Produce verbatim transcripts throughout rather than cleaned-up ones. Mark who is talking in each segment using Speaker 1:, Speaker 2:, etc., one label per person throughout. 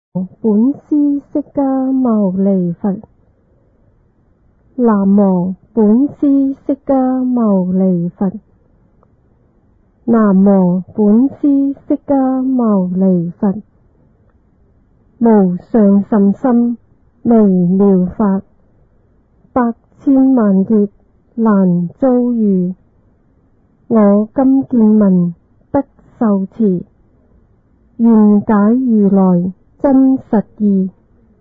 Speaker 1: 本師釋迦牟尼佛。南無本師釋迦牟尼佛。南無本師釋迦牟尼佛。無上甚深微妙法，百千萬劫難遭遇。我今見聞得受持，願解如來真實義。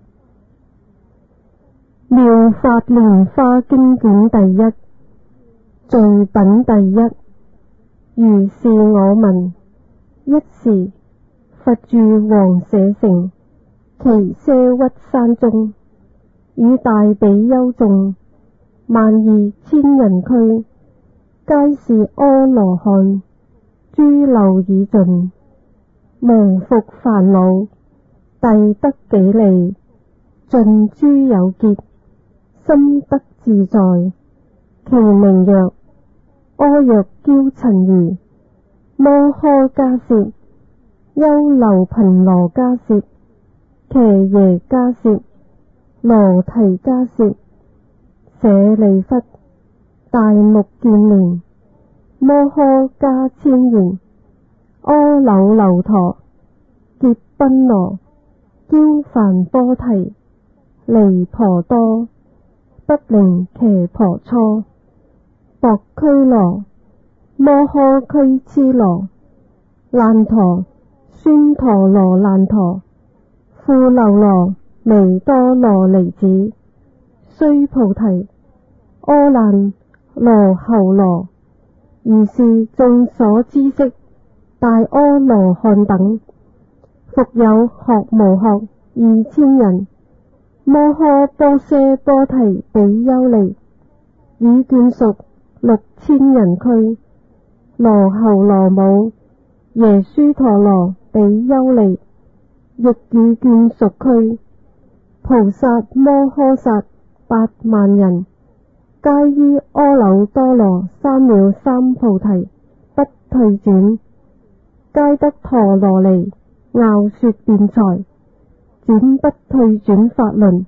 Speaker 1: 妙法蓮華經卷第一，序品第一。如是我聞，一時佛住王舍城耆闍鬱山中，與大比丘眾萬二千人俱，皆是阿羅漢，諸漏已盡，無復煩惱，逮得己利，盡諸有結，心得自在。其名曰阿若憍陳如、摩訶迦葉、優樓頻螺迦葉、騎耶迦葉、羅提迦葉。舍利弗，大目犍連，摩訶迦千言，阿耨留陀，劫賓羅，憍梵波提，離婆多，不靈伽婆蹉，薄拘羅，摩訶拘絺羅，難陀，孫陀羅難陀，富樓羅，彌多羅尼子，須菩提，阿難，羅睺羅。如是眾所知識大阿羅漢等，復有學無學二千人。摩訶波闍波提比丘尼，已眷屬六千人俱。羅睺羅母耶輸陀羅比丘尼，亦已眷屬俱。菩薩摩訶薩八萬人，皆於阿耨多羅三藐三菩提不退轉，皆得陀羅尼樂說辯才，轉不退轉法輪，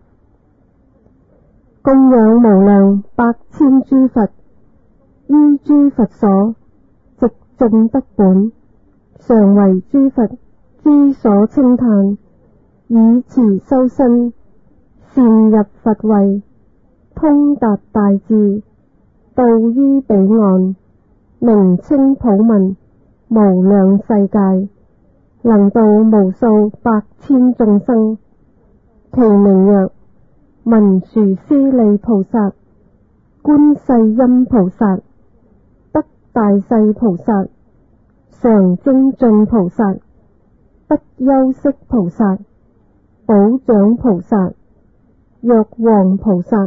Speaker 1: 供養無量百千諸佛，於諸佛所植眾德本，常為諸佛之所稱歎，以慈修身，善入佛慧，通達大智，度於彼岸，名稱普聞，無量世界，能度無數百千眾生。其名曰文殊師利菩薩、觀世音菩薩、得大勢菩薩、常精進菩薩、不休息菩薩、寶長菩薩、藥王菩薩、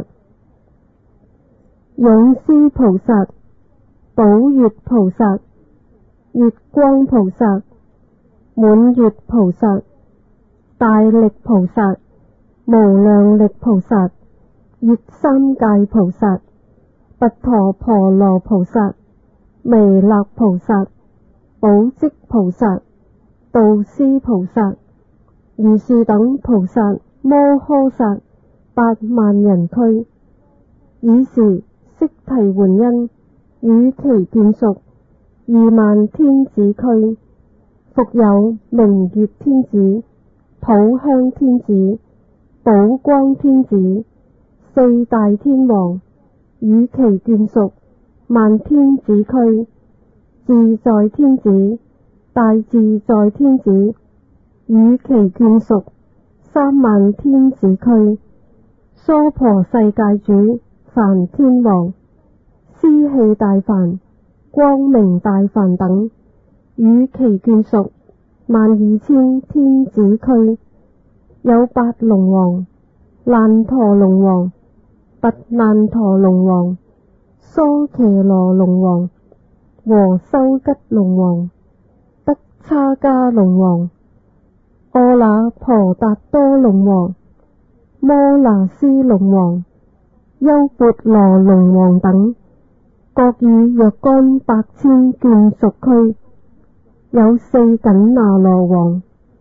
Speaker 1: 勇施菩薩、寶月菩薩、月光菩薩、滿月菩薩、大力菩薩、無量力菩薩、月三界菩薩、跋陀婆羅菩薩、彌勒菩薩、寶積菩薩、導師菩薩。如是等菩薩摩訶薩八萬人俱。爾時釋提桓因與其眷屬二萬天子俱，復有明月天子、普香天子、寶光天子、四大天王與其眷屬萬天子俱，自在天子、大自在天子與其眷屬三萬天子俱，娑婆世界主梵天王、司器大梵、光明大梵等與其眷屬萬二千天子俱，有八龍王、難陀龍王、跋難陀龍王、娑伽羅龍王、和修吉龍王、德叉迦龍王、阿那婆達多龍王、摩那斯龍王、優鉢羅龍王等，各與若干百千眷屬俱。有四緊那羅王、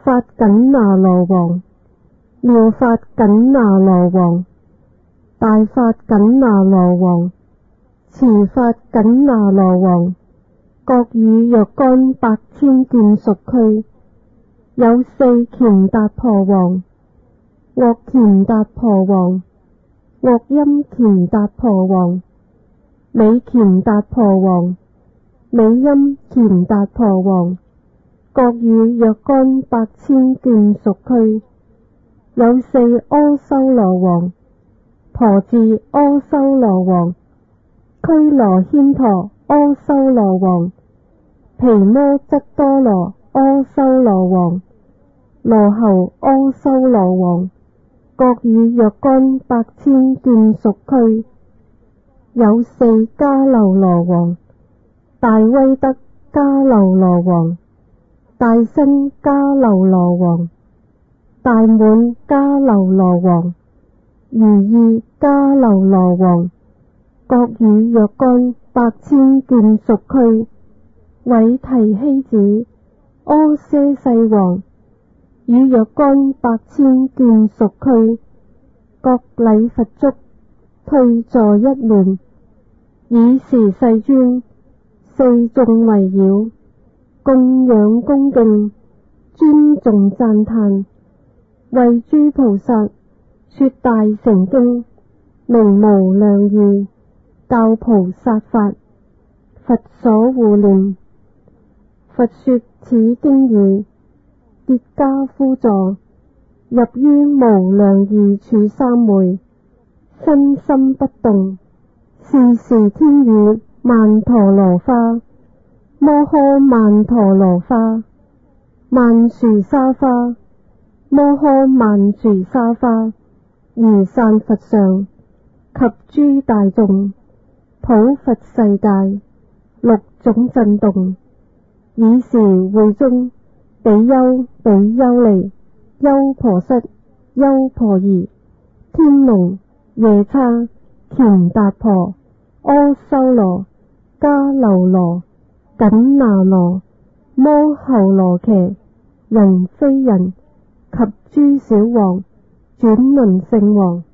Speaker 1: 法緊那羅王、妙法緊那羅王、大法緊那羅王、持法緊那羅王，各與若干百千眷屬俱，有四乾達婆王、樂乾達婆王、樂音乾達婆王、美乾達婆王、美音乾達婆王，各與若干百千眷屬俱，有四阿修羅王、婆字阿修羅王、拘羅軒陀阿修羅王、毗摩質多羅阿修羅王、羅睺阿修羅王，各與若干百千眷屬俱，有四迦樓羅王、大威德迦樓羅王、大身迦樓羅王、大滿迦樓羅王、如意迦樓羅王，各與若干百千眷屬俱，韋提希子阿闍世王，與若干百千眷屬俱，各禮佛足，退坐一亂，以時世尊四眾圍繞，供養恭敬，尊重讚歎，為諸菩薩說大乘經，名無量義，教菩薩法，佛所護念。佛說此經已，結跏趺坐，入於無量義處三昧，身心不動。是時天雨曼陀羅花、摩訶曼陀羅花、曼殊沙花、摩訶曼殊沙花，而散佛上及諸大眾，普佛世界，六種震動。以時會中比丘、比丘尼、優婆塞、優婆夷、天龍、夜叉、乾達婆、阿修羅、迦樓羅、緊那羅、摩睺羅伽、人非人及諸小王、轉輪聖王，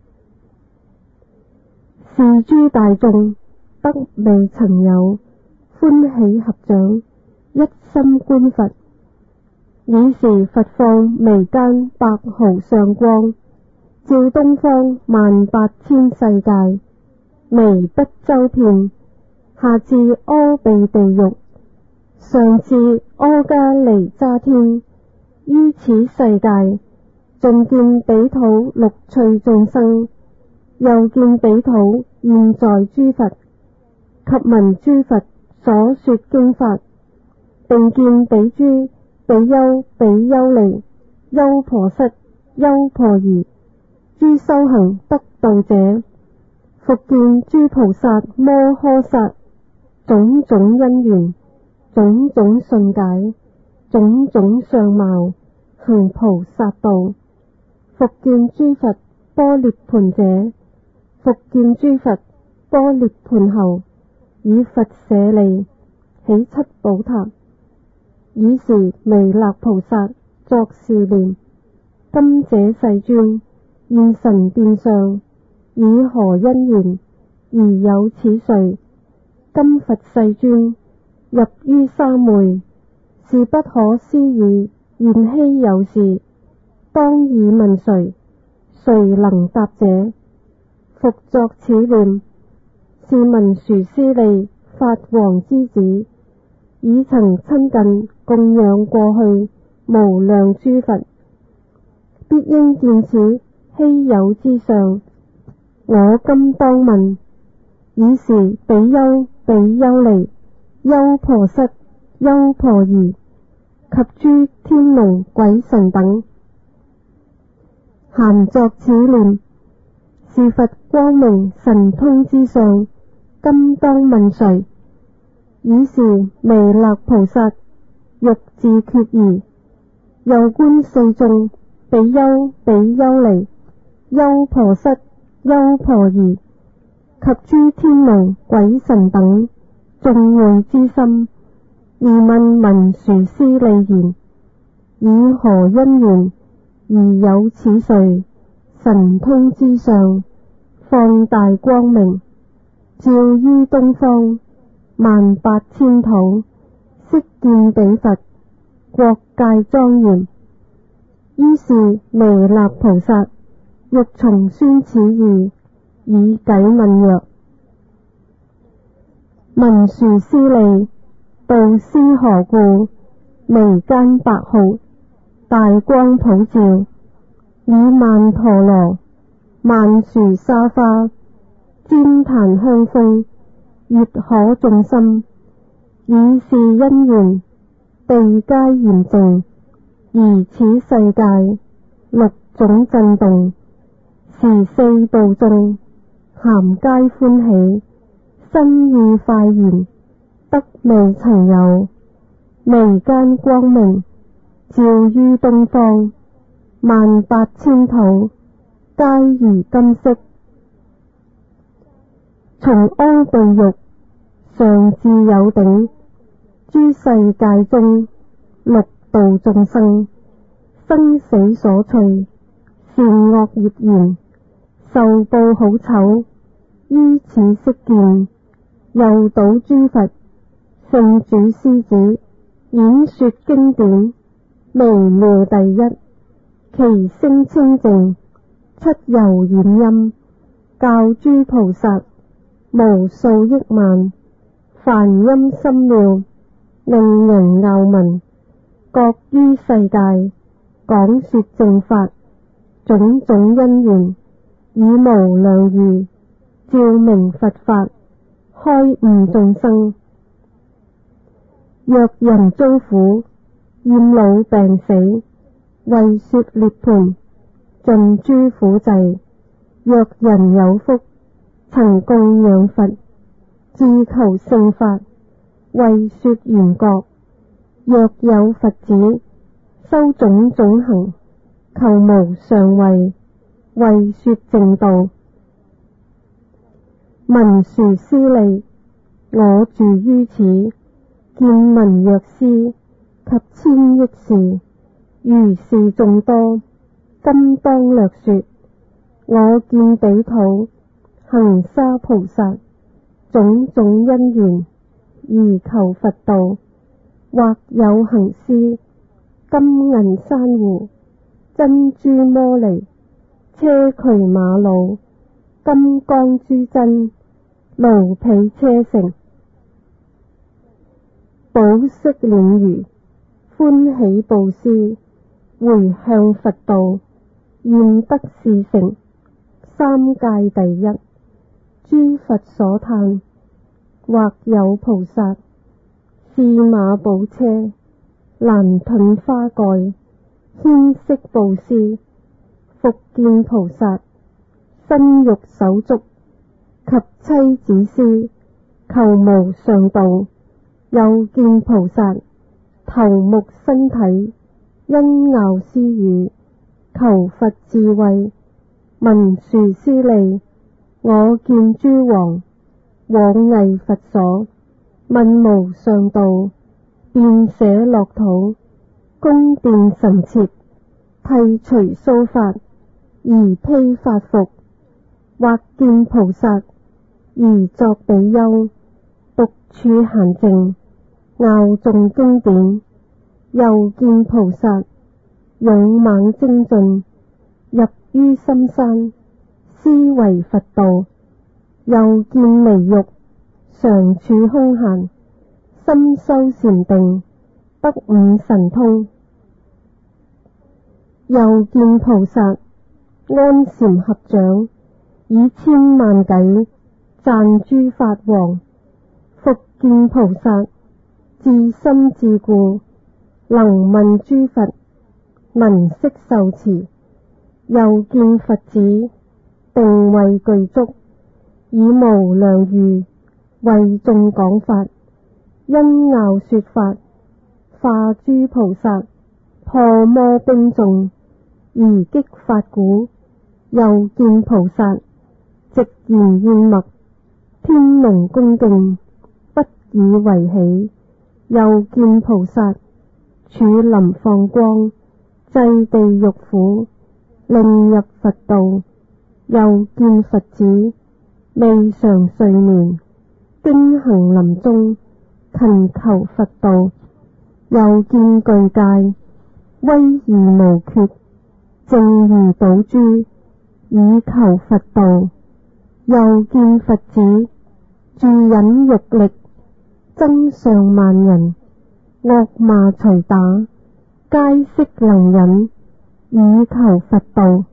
Speaker 1: 是諸大眾得未曾有，歡喜合掌，一心觀佛。以時佛放眉間百毫上光，照東方萬八千世界，眉不周遍，下至阿鼻地獄，上至阿迦尼吒天。於此世界，盡見彼土六趣眾生，又見彼土現在諸佛，及聞諸佛所說經法，並見彼諸比丘、比丘尼、優婆塞、優婆夷，諸修行得道者，復見諸菩薩摩訶薩，種種因緣，種種信解，種種相貌，行菩薩道。復見諸佛般涅槃者，復見諸佛般涅槃後，以佛舍利起七寶塔。以時彌勒菩薩作是念：今者世尊現神變相，以何因緣而有此瑞？今佛世尊入於三昧，是不可思議，現稀有事，當以問誰？誰能答者？復作此念：是文殊師利法王之子，已曾親近供養過去無量諸佛，必應見此稀有之相。我今當問：以時比丘、比丘尼、優婆塞、優婆夷及諸天龍鬼神等，咸作此念：是佛光明神通之相，今當問誰？以時彌勒菩薩欲自決疑，又觀四眾比丘、比丘尼、優婆塞、優婆夷及諸天龍鬼神等眾會之心，而問文殊師利言： 以何因緣而有此瑞神通之上，放大光明，照於東方，萬八千土，悉見彼佛，國界莊嚴。於是彌勒菩薩欲重宣此義，以偈問曰：文殊師利，導師何故？眉間白號，大光普照，以曼陀羅、曼殊沙華、旃檀香風，悅可眾心。以是因緣，地皆嚴淨，而此世界六種震動，時四部眾咸皆歡喜，身意快然，得未曾有。眉間光明，照於東方，萬八千土，皆如金色。從阿地獄上至有頂，諸世界中六道眾生，生死所趣，善惡業緣，受報好醜，於此悉見。又倒諸佛聖主師子，演說經典，微妙第一，其聲清淨，出柔染音，教諸菩薩無數億萬，梵音深妙，令人樂聞。各於世界講說正法，種種因緣，以無量義照明佛法，開悟眾生。若人遭苦，厭老病死，為說涅槃，盡諸苦濟。若人有福，曾供養佛，志求聖法，為說緣覺。若有佛子，修種種行，求無上位，為說正道。文殊師利，我住於此，見聞若斯及千億事，如是眾多，今當略說。我見彼土行沙菩薩，種種因緣而求佛道，或有行施金銀珊瑚、珍珠摩尼、車磲馬瑙、金剛珠珍、奴婢車乘，寶飾臉如，歡喜布施，回向佛道，願得事成，三界第一。諸佛所嘆，或有菩薩駟馬寶車，欄盾花蓋，牽飾布施。復見菩薩身肉手足及妻子施，求無上道。又見菩薩頭目身體，因樂施語，求佛智慧。文殊師利，我見諸王往詣佛所，問無上道，便捨樂土，宮殿神設，剃除鬚髮，而披法服。或見菩薩而作比丘，獨處閒靜，樂誦經典。又見菩薩勇猛精進，入於深山，思維佛道。又見離欲，常處空閒，心修禪定，得五神通。又見菩薩安禪合掌，以千萬偈讚諸法王。復見菩薩自心自故，能問諸佛，聞悉受持。又見佛子定位具足，以無量喻為眾講法，因樂說法，化諸菩薩，破魔兵眾，而擊法鼓。又見菩薩直言宴默，天龍恭敬，不以為喜。又見菩薩處臨放光，濟地獄苦，令入佛道。又見佛子未嘗睡眠，經行林中，勤求佛道。又見具戒，威儀無缺，正如寶珠，以求佛道。又見佛子住忍辱力，增上萬人，惡罵捶打，皆悉能忍，以求佛道。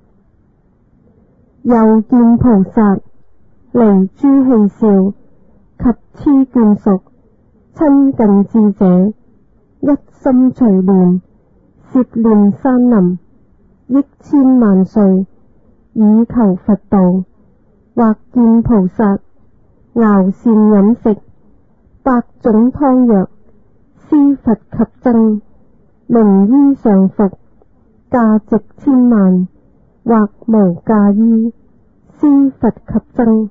Speaker 1: 又見菩薩離諸戲笑，及痴眷屬，親近智者，一心隨念，攝念山林，億千萬歲，以求佛道。或見菩薩肴膳飲食，百種湯藥，施佛及僧，名衣常服，價值千萬，或無價衣，施佛及僧。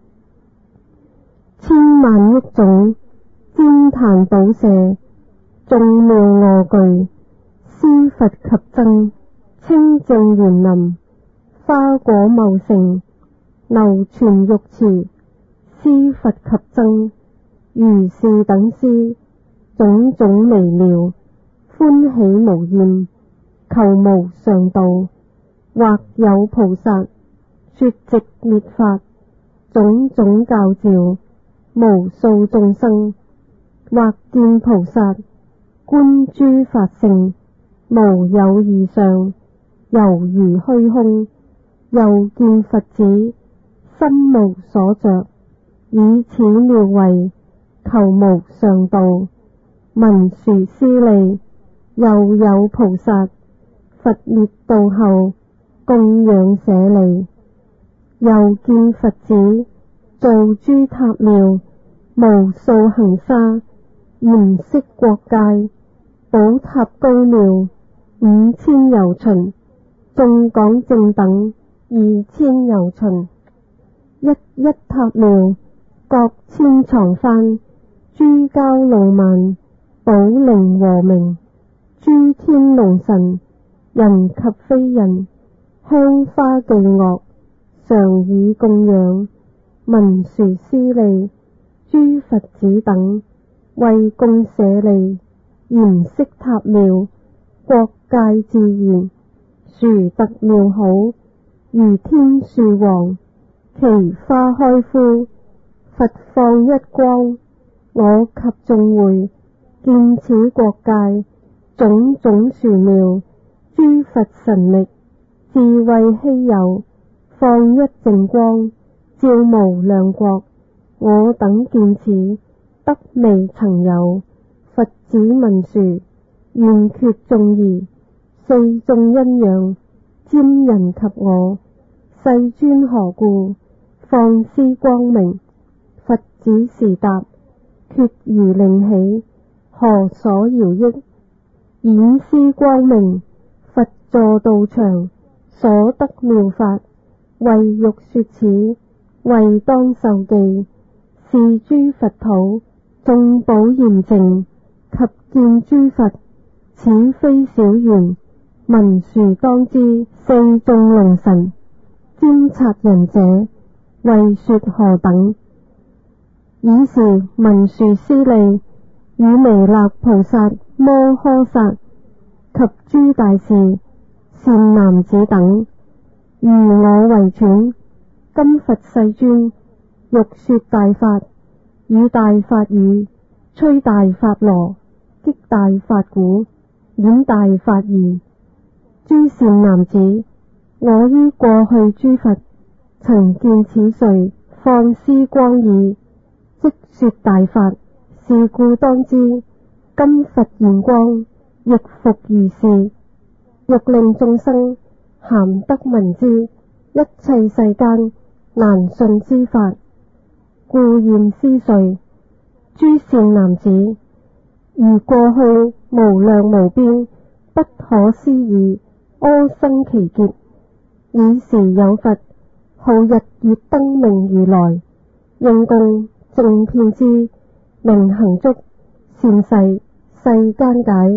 Speaker 1: 千萬億種栴檀寶舍，眾妙臥具，施佛及僧。清淨園林，花果茂盛，流泉浴池，施佛及僧。如是等施，種種微妙，歡喜無厭，求無上道。或有菩薩說寂滅法，種種教召，無數眾生。或見菩薩觀諸法性，無有異相，猶如虛空。又見佛子心無所着，以此妙慧求無上道。文殊師利。又有菩薩佛滅度後，供養舍利。又見佛子造諸塔廟，無數恒沙，嚴飾國界，寶塔高妙，五千由旬，眾講正等，二千由旬。一一塔廟，各千幢幡，諸交路曼，寶鈴和鳴，諸天龍神，人及非人，香花伎樂，常以供養。文殊師利。諸佛子等為供舍利，嚴飾塔廟，國界自然，殊特妙好，如天樹王，其花開敷，佛放一光。我及眾會見此國界，種種殊妙，諸佛神力，智慧稀有，放一淨光，照無量國。我等見此，得未曾有。佛子文殊，願決眾疑，四眾因養，瞻人及我。世尊何故放施光明？佛子時答，決疑令起，何所搖益？演施光明，佛坐道場，所得妙法，為欲說此，為當受記。是諸佛土，眾寶嚴淨，及見諸佛，此非小緣。文殊當知，四眾龍神，瞻察人者，為說何等？爾時文殊師利與彌勒菩薩摩訶薩及諸大士善男子等，如我為喘，今佛世尊欲說大法，語大法語，吹大法螺，擊大法鼓，演大法義。諸善男子，我於過去諸佛曾見此瑞放施光已，即說大法。是故當知，今佛現光，亦復如是。欲令眾生咸得聞之，一切世間難信之法，故現斯瑞。諸善男子，如過去無量無邊不可思議阿僧祇劫，爾時有佛號日月燈明如來，應供正遍知，明行足，善逝世間解，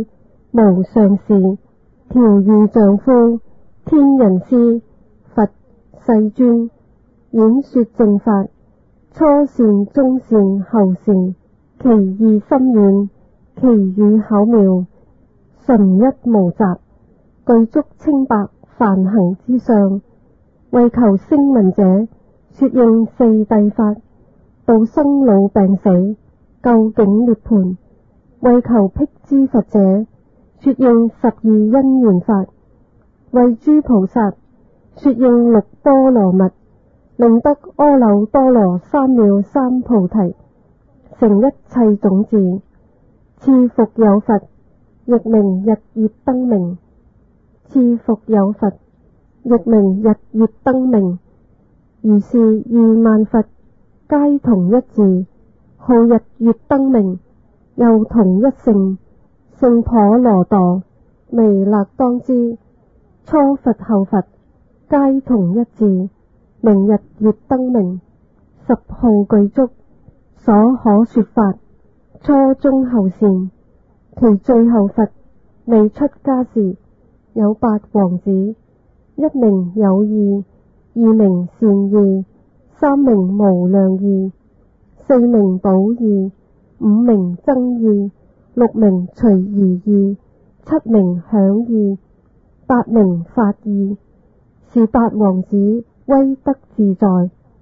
Speaker 1: 無上士，調御丈夫，天人師，佛世尊，演說正法，初善、中善、後善，其義深遠，其語巧妙，純一無雜，具足清白梵行之相，為求聲聞者，說應四諦法，度生老病死，究竟涅槃；為求辟支佛者，說應十二因緣法，為諸菩薩，說應六波羅蜜，令得阿耨多羅三藐三菩提，成一切種智。次復有佛，亦名日月燈明。次復有佛，亦名日月燈明。如是二萬佛，皆同一字，號日月燈明，又同一姓，姓婆羅墮，彌勒當知。初佛後佛，皆同一字，名日月燈明。十號具足，所可說法，初中後善。其最後佛未出家時，有八王子，一名有義，二名善義，三名無量義，四名寶義，五名增義，六名隨宜義，七名響義，八名法義。是八王子威德自在，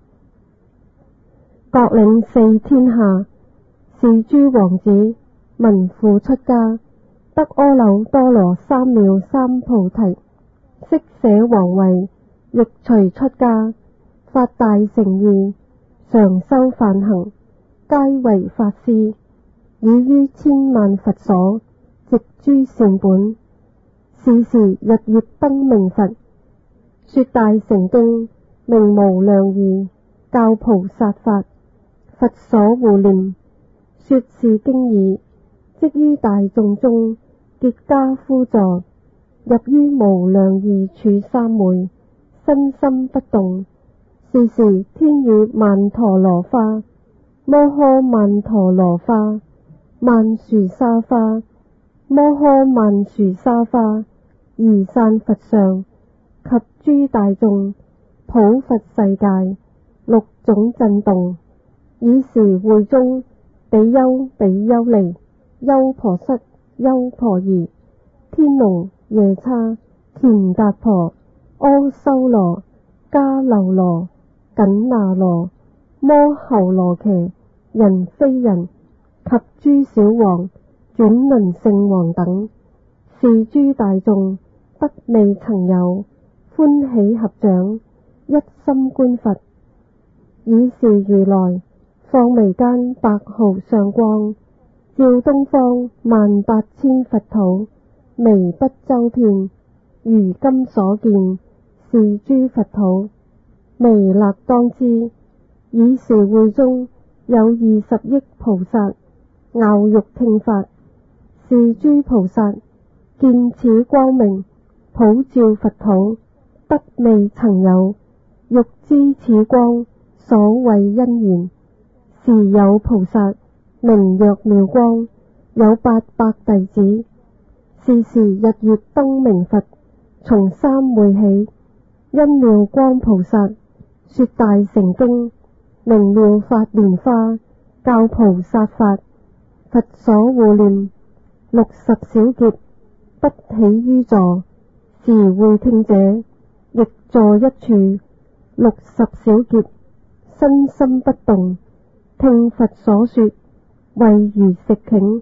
Speaker 1: 各領四天下。是諸王子聞父出家，得阿耨多羅三藐三菩提，悉捨王位，亦隨出家，發大乘意，常修梵行，皆為法師，已於千萬佛所，植諸善本。是時日月燈明佛，說大乘經，名無量義，教菩薩法，佛所護念。說是經已，即於大眾中結跏趺坐，入於無量義處三昧，身心不動。是時天雨曼陀羅花、摩訶曼陀羅花、曼殊沙花、摩訶曼殊沙花，移散佛上及諸大眾，普佛世界，六種震動。以時會中比丘、比丘尼、優婆塞、優婆夷、天龍、夜叉、乾達婆、阿修羅、迦樓羅、緊那羅、摩睺羅伽、人非人及諸小王、轉輪聖王等，是諸大眾得未曾有，歡喜合掌，一心觀佛。以是如來放眉間白毫上光，照東方萬八千佛土，眉不周遍。如今所見，是諸佛土。彌勒當知，以時會中有二十億菩薩，樂欲聽法。是諸菩薩見此光明，普照佛土，得未曾有，欲知此光所謂因緣。時有菩薩名曰妙光，有八百弟子。是時日月燈明佛從三昧起，因妙光菩薩說大乘經，名妙法蓮花，教菩薩法，佛所護念。六十小劫不起於座，時會聽者亦坐一處。六十小劫身心不動，聽佛所說，謂如食頃。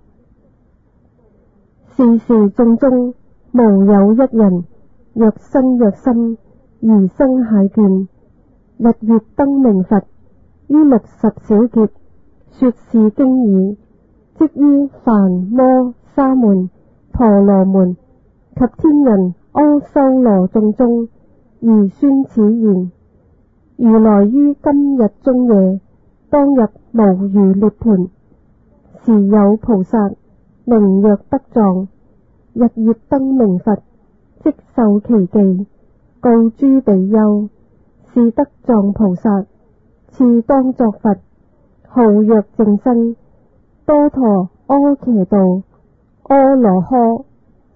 Speaker 1: 是時眾中無有一人，若身若心而生懈倦。日月燈明佛於六十小劫說是經已，即於梵摩沙門、婆羅門及天人阿修羅眾中而宣此言。如來於今日中夜，當入無餘涅槃。時有菩薩名曰德藏，日月燈明佛即受其記，告諸比丘：是德藏菩薩，次當作佛，號曰淨身，多陀阿伽度、阿羅訶、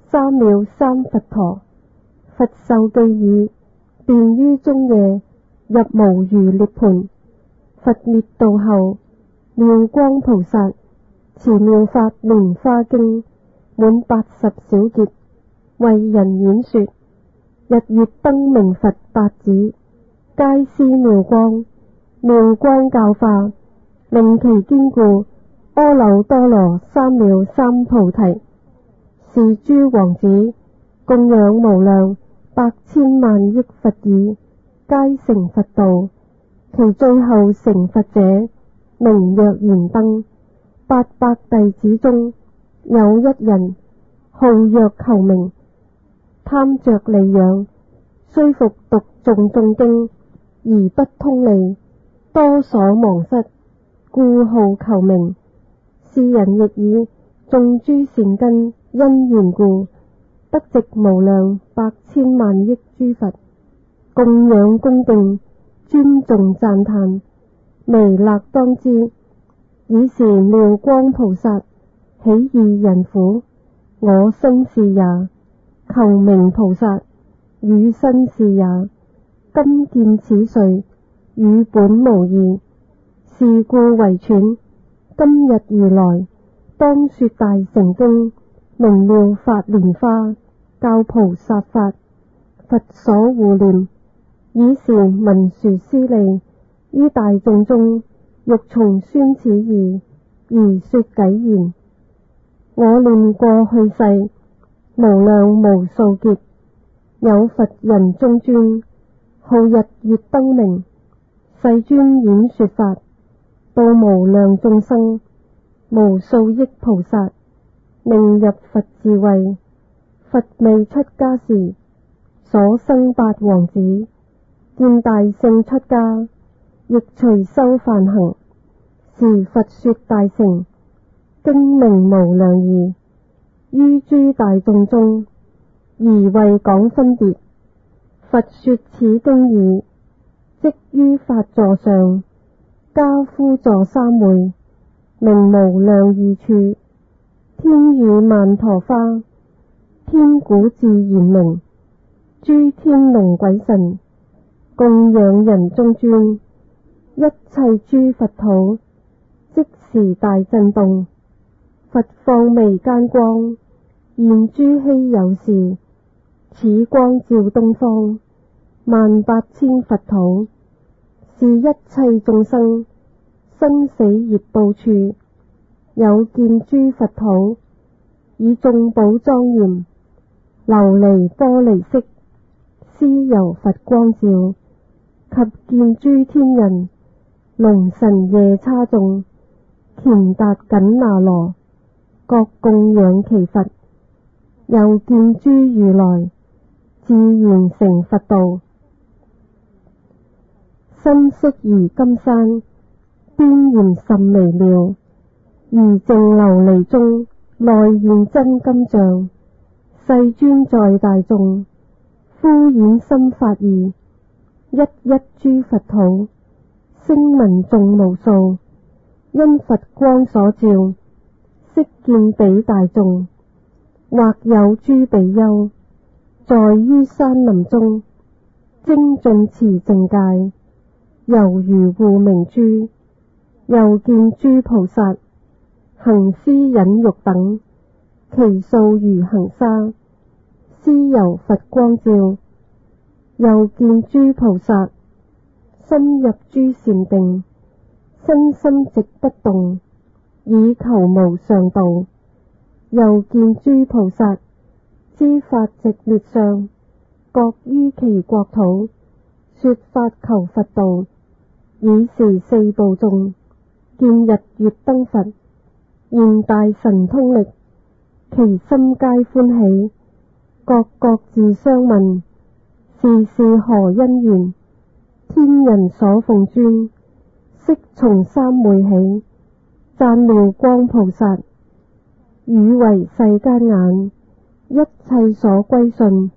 Speaker 1: 三藐三佛陀，佛受記已，便於中夜入無餘涅槃。佛滅度後，妙光菩薩持妙法蓮華經滿八十小節，為人演說。日月燈明佛八子，皆施妙光，妙光教化，令其堅固。阿耨多羅三藐三菩提，是諸王子供養無量百千萬億佛已，皆成佛道。其最後成佛者，名若燃燈。八百弟子中有一人，號若求名，貪着利養，雖復讀誦眾經，而不通利，多所忘失，故號求名。是人亦以種諸善根因緣故，得值無量百千萬億諸佛供養恭敬尊重讚歎。彌勒當知，爾時妙光菩薩喜意人苦，我身是也。求名菩薩汝身是也。今見此瑞，與本無異，是故惟忖。今日如來，當說大乘經，名妙法蓮華，教菩薩法，佛所護念。爾時文殊師利於大眾中，欲重宣此義，而說偈言：我念過去世，無量無數劫，有佛人中尊，號日月燈明，世尊演說法，度無量眾生，無數億菩薩，令入佛智慧。佛未出家時，所生八王子，見大聖出家，亦隨修梵行。時佛說大乘經，名無量義，於諸大眾中，而為講分別。佛說此經已，即於法座上，跏趺坐三會，名無量義處。天雨曼陀花，天鼓自然鳴，諸天龍鬼神，供養人中尊。一切諸佛土，即時大震動。佛放眉間光，現諸稀有事。此光照東方，萬八千佛土，是一切眾生生死業報處。有見諸佛土，以眾寶莊嚴，琉璃玻璃色，斯由佛光照。及見諸天人，龍神夜叉眾，乾達緊那羅，各供養其佛。又見諸如來，自然成佛道。身色如金山，邊嚴甚微妙，如淨琉璃中，內現真金像。世尊在大眾，敷演心法義，一一諸佛土，聲聞眾無數，因佛光所照，悉見彼大眾。或有諸比丘，在於山林中，精進持淨戒，猶如護明珠。又見諸菩薩，行施忍辱等，其數如恒沙，斯由佛光照。又見諸菩薩，深入諸禪定，身心直不動，以求無上道。又見諸菩薩，知法寂滅相，各於其國土，說法求佛道。爾時四部眾，見日月燈佛，現大神通力，其心皆歡喜，各各自相問：是是何因緣？天人所奉尊，悉從三會起，讚妙光菩薩，汝為世間眼，一切所歸順，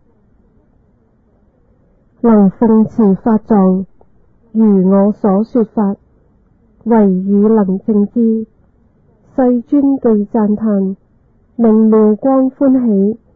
Speaker 1: 能奉持法藏，如我所說法，唯汝能證知。世尊具讚歎，令妙光歡喜，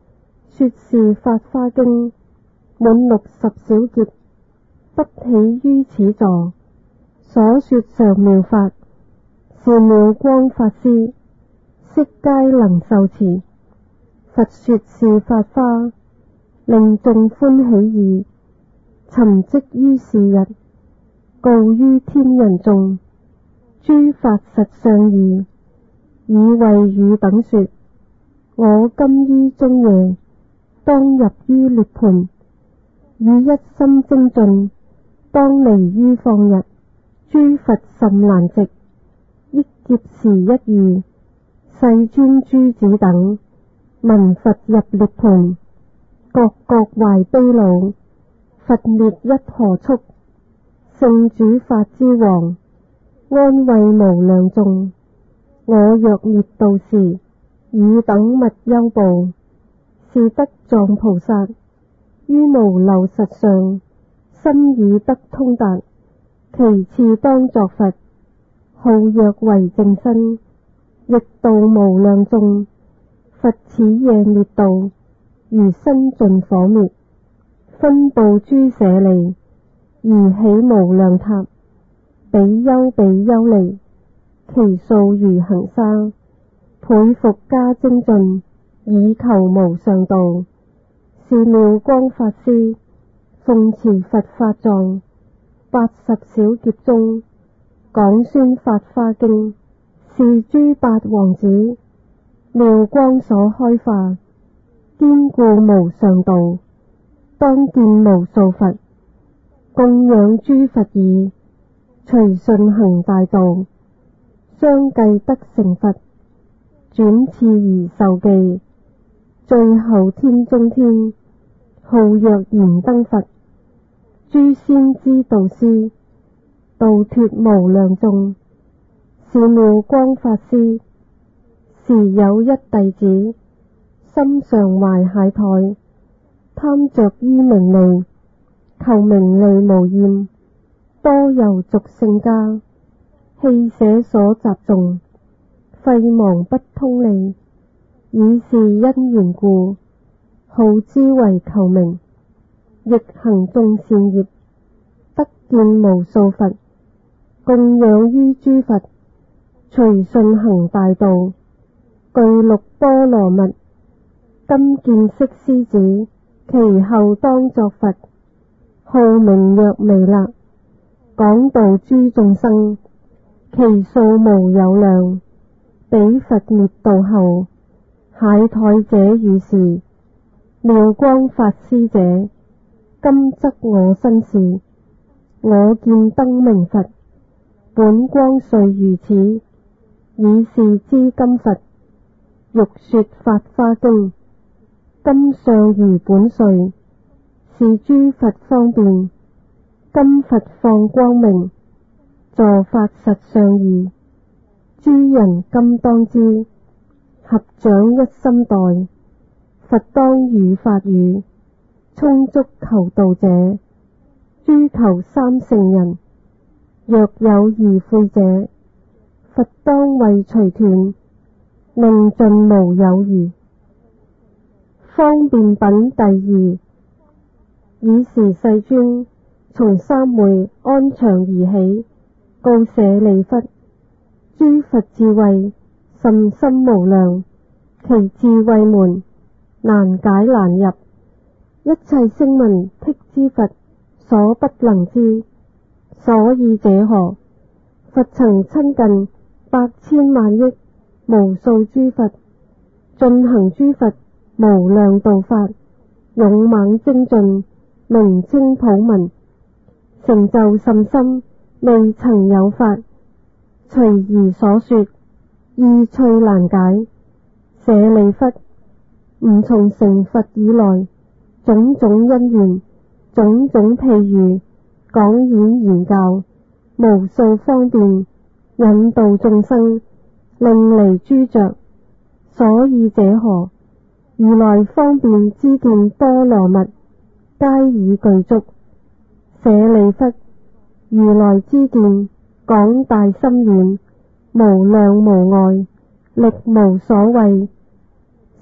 Speaker 1: 說是法華經滿六十小劫，不起於此座。所說常妙法，是妙光法師悉皆能受持。佛說是法華，令眾歡喜意，尋即於是日，告於天人眾，諸法實相義，以為汝等說。我今於中夜，當入於涅槃，與一心精進，當離於放逸。諸佛甚難值，憶劫時一遇，世尊諸子等，聞佛入涅槃，各各懷悲惱，佛滅一何速，聖主法之王，安慰無量眾。我若滅度時，汝等勿憂怖，是得藏菩薩，於無漏實相，心已得通達。其次當作佛，號若為正身，亦度無量眾。佛此夜滅度，如身盡火滅，分布諸舍利，而起無量塔，比丘比丘尼，其數如恒沙，倍復加精進，以求無上道。是妙光法師，奉持佛法藏，八十小劫中，講宣法華經，是諸八王子，妙光所開化，堅固無上道。當見無數佛，供養諸佛已，隨順行大道，相繼得成佛，轉次而受記。最後天中天，號若燃燈佛，諸先知導師，度脫無量眾。是妙光法師，時有一弟子，心常懷懈怠，貪着於名利，求名利無厭，多遊俗聖家，棄捨所習誦，廢忘不通利。以是因緣故，號之為求名，亦行眾善業，得見無數佛，供養於諸佛，隨順行大道，具六波羅蜜。今見色獅子，其後當作佛，號名曰彌勒，講導諸眾生，其數無有量。彼佛滅度後，懈怠者與是，妙光法師者，今則我身是。我見燈明佛，本光瑞如此，以是知今佛，欲說法華經，今相如本瑞，是諸佛方便。今佛放光明，助法實相義，諸人今當知，合掌一心待，佛當語法語，充足求道者，諸求三乘人，若有疑悔者，佛當為除斷，令盡無有餘。方便品第二。爾時世尊從三昧安詳而起，告舍利弗：諸佛智慧甚深無量，其智慧門難解難入，一切聲聞辟支佛所不能知。所以者何？佛曾親近百千萬億無數諸佛，進行諸佛無量道法，勇猛精進，名稱普聞，成就甚深，未曾有法，隨而所說，意趣難解。舍利弗，吾從成佛以來，種種因緣，種種譬喻，講演言教，無數方便，引導眾生，令離諸着。所以者何？如來方便知見波羅蜜，皆已具足。舍利弗，如來知見廣大深遠，無量無礙，力無所畏。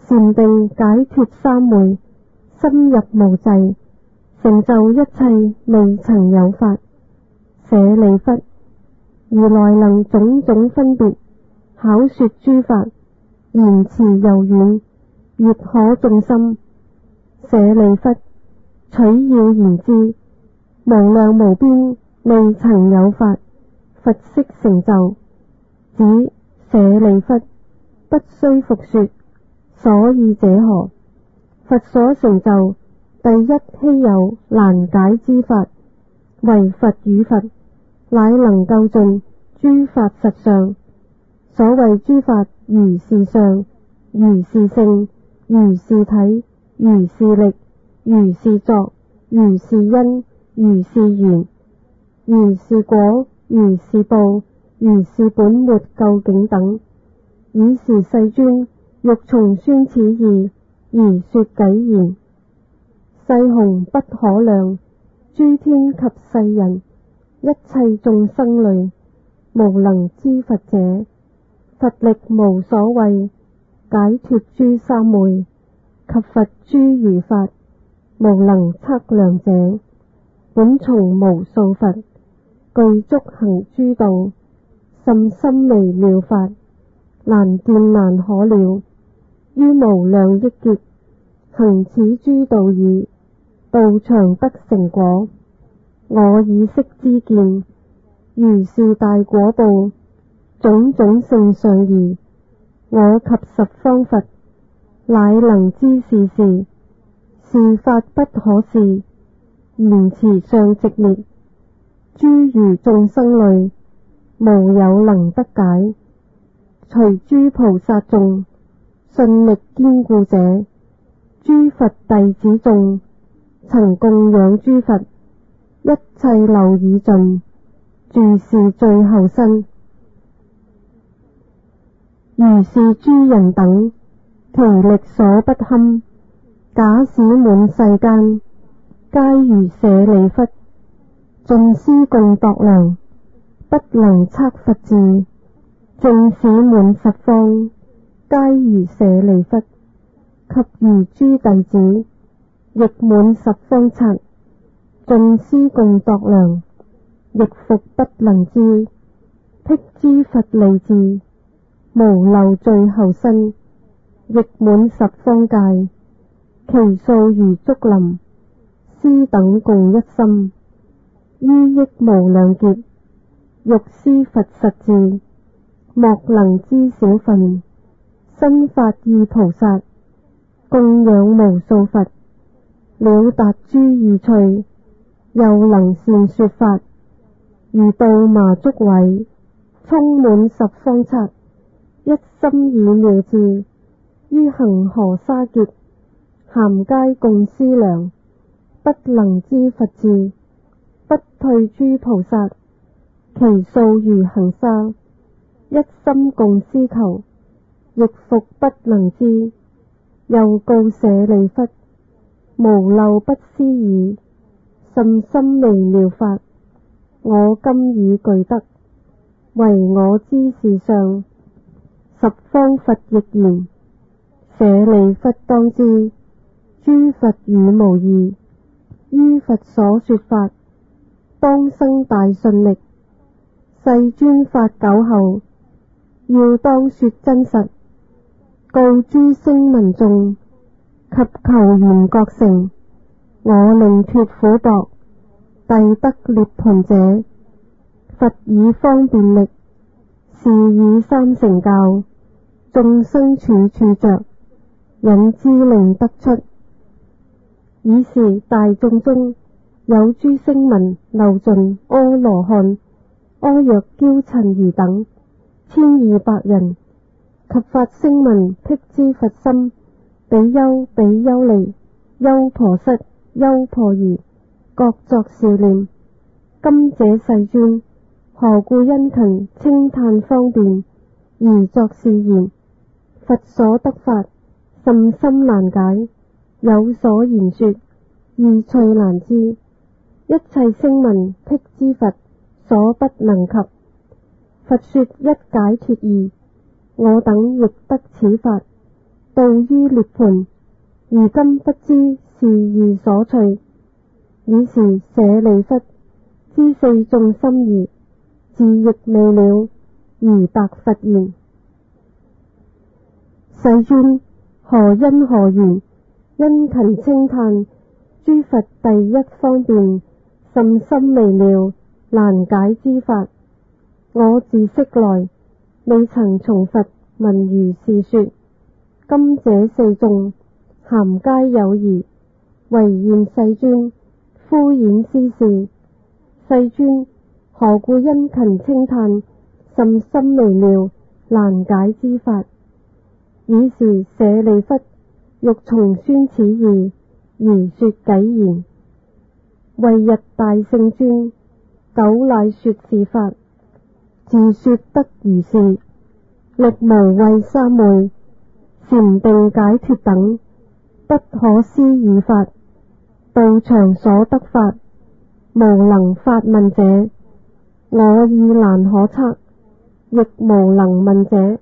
Speaker 1: 禪定解脫三昧，深入無際，成就一切未曾有法。舍利弗，如來能種種分別巧說諸法，言辭柔軟，悅可眾心。舍利弗，取要言之，無量無邊未曾有法，佛悉成就。指舍利弗，不須復說，所以者何？佛所成就第一稀有難解之法，為佛與佛，乃能究盡諸法實相。所謂諸法如是相，如是性，如是體，如是力，如是作，如是因，如是緣，如是果，如是報，如是本末究竟等，爾時世尊欲重宣此義而說偈言：世雄不可量，諸天及世人，一切眾生類，無能知佛者，佛力無所畏，解脫諸三昧，及佛諸如法，無能測量者，本從無數佛，具足行諸道，甚深微妙法，難見難可了，於無量億劫，行此諸道義，道長得成果。我以悉知見，如是大果報，種種性上義，我及十方佛，乃能知是事，是法不可示，言辭上寂滅，諸餘眾生類，無有能得解。隨諸菩薩眾，信力堅固者，諸佛弟子眾，曾供養諸佛，一切漏已盡，住是最後身。如是諸人等，其力所不堪，假使滿世間，皆如舍利弗，盡思共度量，不能測佛智。正使滿十方，皆如舍利弗，及餘諸弟子，亦滿十方剎，盡思共度量，亦復不能知。辟支佛利智，無漏最後身，亦滿十方界，其數如竹林，斯等共一心，於億無量劫，欲思佛實智，莫能知少分。身發意菩薩，供養無數佛，了達諸義趣，又能善說法，如稻麻竹葦，充滿十方剎，一心以妙智，於恒河沙劫，咸皆共思量，不能知佛智，不退諸菩薩，其數如恒沙，一心共思求，亦復不能知。又告舍利弗，無漏不思議，甚深微妙法，我今已具得，唯我知是相。十方佛亦言：舍利弗當知，諸佛語無異，於佛所說法，當生大信力。世尊發久後，要當說真實，告諸聲聞眾，及求緣覺成，我令脫苦縛，逮得涅槃者，佛以方便力，是以三乘教，眾生處處着，引之令得出。爾時大眾中，有諸聲聞漏盡阿羅漢、阿若憍陳如等千二百人，及發聲聞辟支佛心，比丘、比丘尼、優婆塞、優婆夷，各作是念：今者世尊，何故殷勤稱歎方便，而作是言：佛所得法，甚深難解，有所言說，義趣難知，一切聲聞辟支佛所不能及。佛說一解脫義，我等亦得此法， 到於涅槃，而今不知是義所趣。爾時舍利弗，知四眾心疑，自亦未了，而白佛言：世尊，何因何緣，殷勤稱歎諸佛第一方便，甚深微妙，難解之法。我自昔來未曾從佛聞如是說，今這四眾咸皆有疑，唯願世尊敷演斯事。世尊，何故殷勤稱歎甚深微妙，難解之法？爾時舍利弗，欲重宣此義，而說偈言：謂日大聖尊，久乃說是法，自說得如是，歷無畏三昧，禪定解脫等，不可思議法，道場所得法，無能發問者，我意難可測，亦無能問者。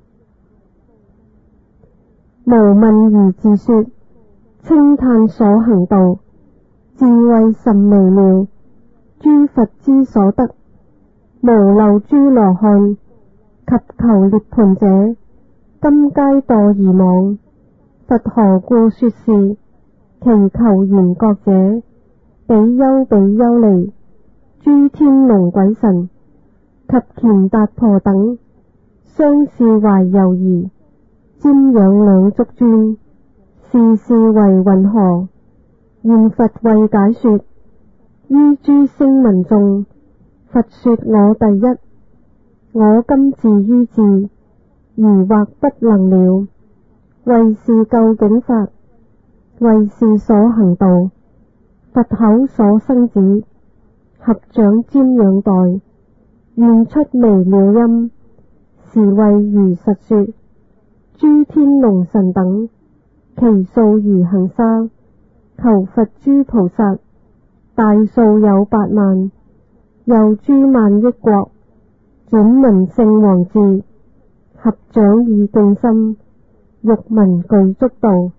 Speaker 1: 無問而自說，稱歎所行道，智慧甚微妙，諸佛之所得，無漏諸羅漢及求涅槃者，今皆墮疑網。佛何故說是？其求緣覺者，比丘比丘尼，諸天龍鬼神及乾達婆等，相視懷猶疑，瞻仰兩足尊，是是為云何？願佛為解說。於諸聲聞眾，佛說我第一，我今自於智，疑惑不能了。為是究竟法，為是所行道，佛口所生子，合掌瞻仰待，願出微妙音，時為如實說。諸天龍神等，其數如恆沙，求佛諸菩薩，大數有八萬，又諸萬億國，轉聞聖王智，合掌以敬心，欲聞具足道。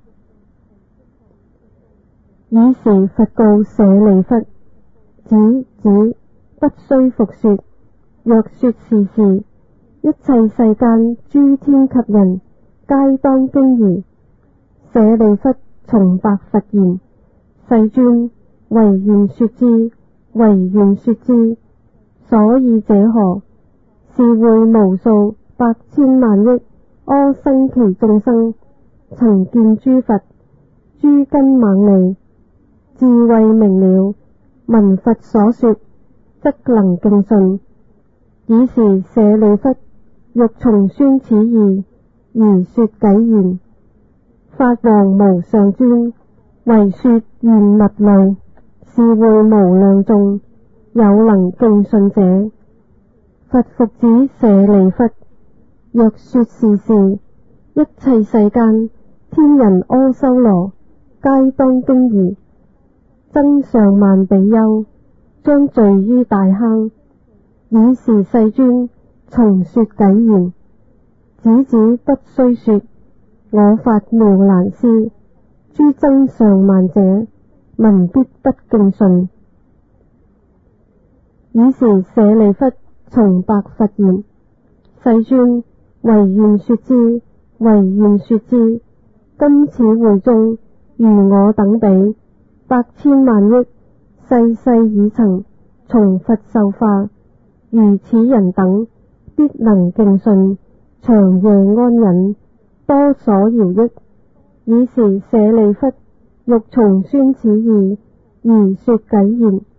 Speaker 1: 爾時佛告舍利弗：子子，不須復說。若說是事，一切世間諸天及人，皆當驚疑。舍利弗重白佛言：世尊，唯願說之，唯願說之。所以者何？是會無數百千萬億阿僧祇眾生，曾見諸佛，諸根猛利，智慧明了，聞佛所說，則能敬信。爾時舍利弗，欲重宣此義，而說偈言：法王無上尊，唯說願勿慮，是會無量眾，有能敬信者。佛復止舍利弗：若說是事，一切世間天人阿修羅，皆當驚疑。增上慢比丘，將墜於大坑。爾時世尊重說偈言：子子不須說，我法妙難思，諸增上慢者，聞必不敬信。爾時舍利弗重白佛言：世尊，唯願說之，唯願說之。今此會中，如我等比，百千萬億，世世已曾從佛受化，如此人等，必能敬信，長夜安忍，多所饒益。爾時舍利弗，欲重宣此義，而說偈言：